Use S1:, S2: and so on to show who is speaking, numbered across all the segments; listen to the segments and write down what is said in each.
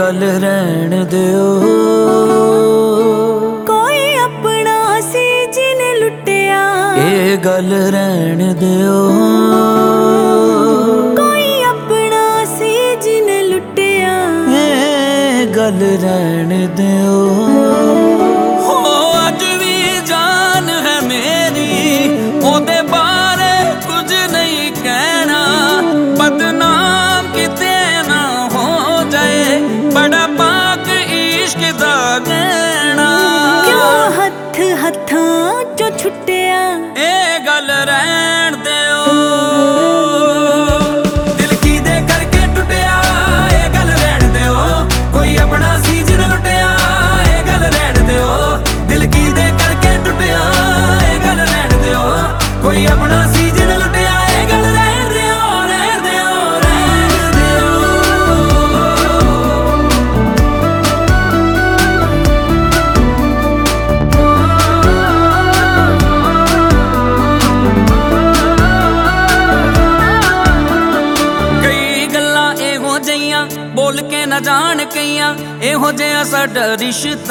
S1: गल रहन दिओ,
S2: कोई अपना सी जिने लुटिया।
S1: ये गल रहन दिओ,
S2: कोई अपना सी जिने लुटिया।
S1: ये गल रहन दिओ। हो अज भी जान है मेरी, ओदे बारे कुछ नहीं कहना। बदनाम किते ना हो जाए, बड़ा पाक इश्क दा गहना।
S2: क्यों हथ हथां चो छुटिया।
S1: ए गल रहन दिओ, दिल की दे करके टुटिया। ए गल रहन दिओ, कोई अपना सी जिन लुटिया। ए गल रहन दिओ, दिल की दे करके टुटिया। ए गल रहन दिओ, कोई अपना सी जिन लुटिया। ए गल रहन दिओ, रहन दिओ, रहन दिओ। बोल के न जान कईयां, एहो जिहा साडा रिश्ता।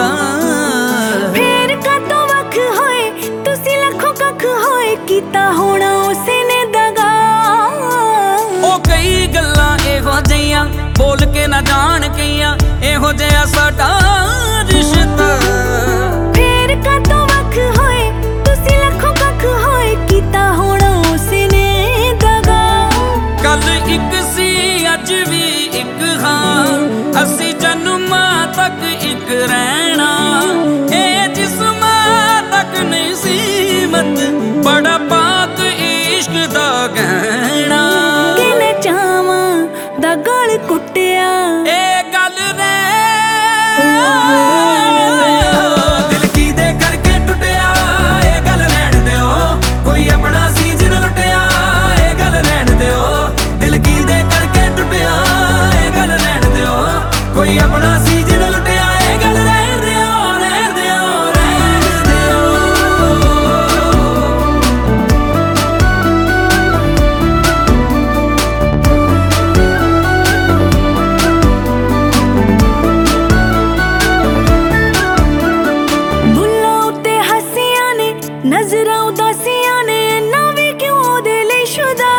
S2: फेर कदों वख होए, तुसी लखों कख होए, कीता होना उसे ने दगा।
S1: ओ कई गल्लां एहो जिहियां, बोल के न जान कईयां, एहो जिहा साडा रिश्ता।
S2: फेर कदों वख होए, तुसी लखों कख होए, कीता होना उसे ने दगा।
S1: कल इक सी अज भी इक हां, असी जन्मां तक इक रहना। ए जिस्मां तक नहीं सीमत, बड़ा पाक इश्क दा गहना।
S2: किने चावां दा गल कुटिया।
S1: ए गल दिल की दे करके टुटिया। ए गल रहन दिओ, कोई अपना सी जिन लुटिया। ए गल रहन दिओ, दिल की दे करके टुटिया। ए गल रहन दिओ, कोई अपना सी जिन लुटिया। ए गल रहन दिओ, रहन दिओ, रहन दिओ।
S2: बुल्लां उत्ते हस्सियां ने, नजरां उदासियां ने, ना वी क्यों ओदे लई शुदा।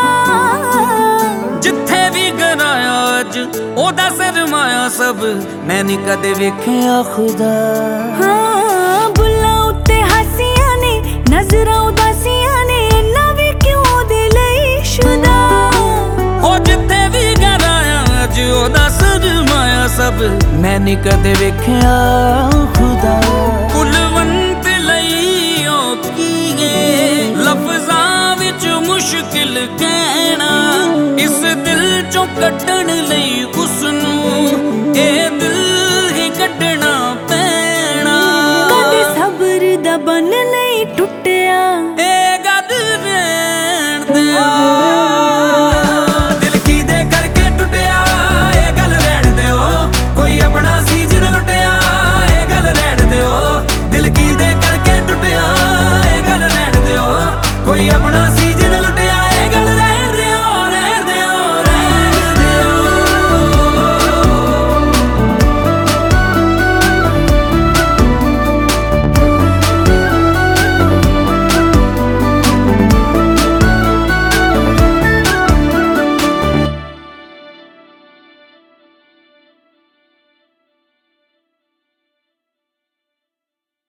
S1: जिथे भी गराया अज ओदा सरमाया सब, मैं नी कदे वेखिया खुदा।
S2: हाँ बुल्लां उत्ते हस्सियां ने, नजरां उदासियां ने, ना वी क्यों ओदे लई शुदा।
S1: ओ जिथे भी गराया अज ओदा सरमाया सब, मैं नी कदे वेखिया खुदा। कुलवंत लई औखीए लफ्जां विच मुश्किल कहना। इस दिल चों कड्ढण लई उसनू ए दिल ही कड्ढना पैना।
S2: कदे सबर दा बन नहीं टुटे।